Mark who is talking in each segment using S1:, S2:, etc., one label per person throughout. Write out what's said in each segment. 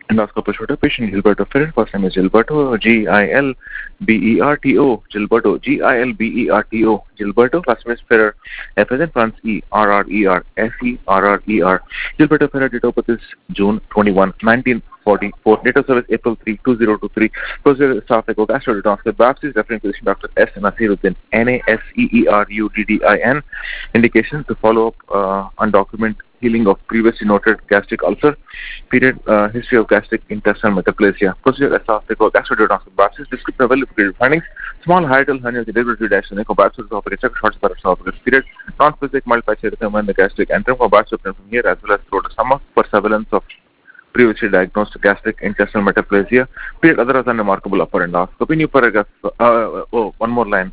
S1: Endoscopy showed a patient Gilberto Ferrer. First name is Gilberto, Gilberto, Gilberto, Gilberto. Gilberto, last name is Ferrer, F as in France, Ferrer, Ferrer. Gilberto Ferrer, date of birth is June 21, 1944. Date of service April 3, 2023. Procedure staff echogastrodiagnostic biopsies, referring physician Dr. S. Nasiruddin, Naseeruddin. Indication to follow up on document healing of previously noted gastric ulcer. Period. History of gastric intestinal metaplasia. Procedure esophageal gastrodiagnostic biopsies. Descriptive of well-reported findings. Small hiatal hernia with irregularity dash and biopsy esophagus. Check short esophagus. Period. Non-specific multi-patch erythema in the gastric antrum. Biopsy from here as well as through the stomach for surveillance of previously diagnosed gastric intestinal metaplasia. Period. Otherwise unremarkable upper endoscopy. New paragraph. One more line.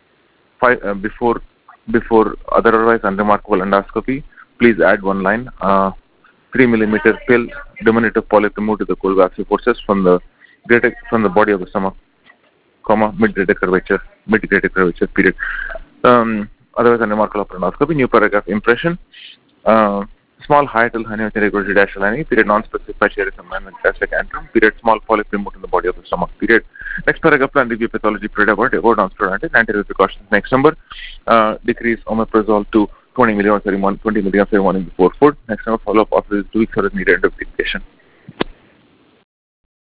S1: Before otherwise unremarkable endoscopy, please add one line. 3 millimeter pill, diminutive polyp removed to the cold biopsy forces from the body of the stomach, mid-grade curvature. Period. Otherwise unremarkable upper endoscopy. New paragraph. Impression. Small hiatal hernia with irregularity dash lining. Period. Non-specific patch erythema in the gastric antrum. Period. Small polyp removed in the body of the stomach. Period. Next paragraph. Plan review pathology. Period. About downstairs anterior precautions. Next number. Decrease omeprazole to 20 milligrams every morning, 20 milligrams every morning before food. Next number. Follow up after 2 weeks or is needed. End of the patient.